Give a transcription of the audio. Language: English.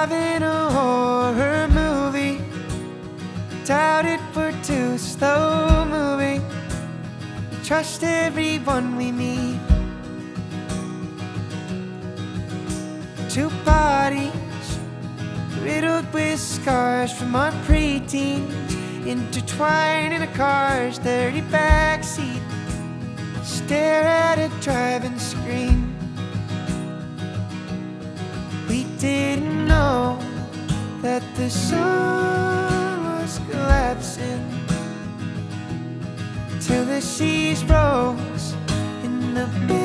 love in a horror movie. Doubt it, we're too slow moving. Trust everyone we meet. Two bodies riddled with scars from our preteens, intertwined in a car's dirty backseat. Stare at a driving screen. We didn't know that the sun was collapsing till the seas rose in the bay.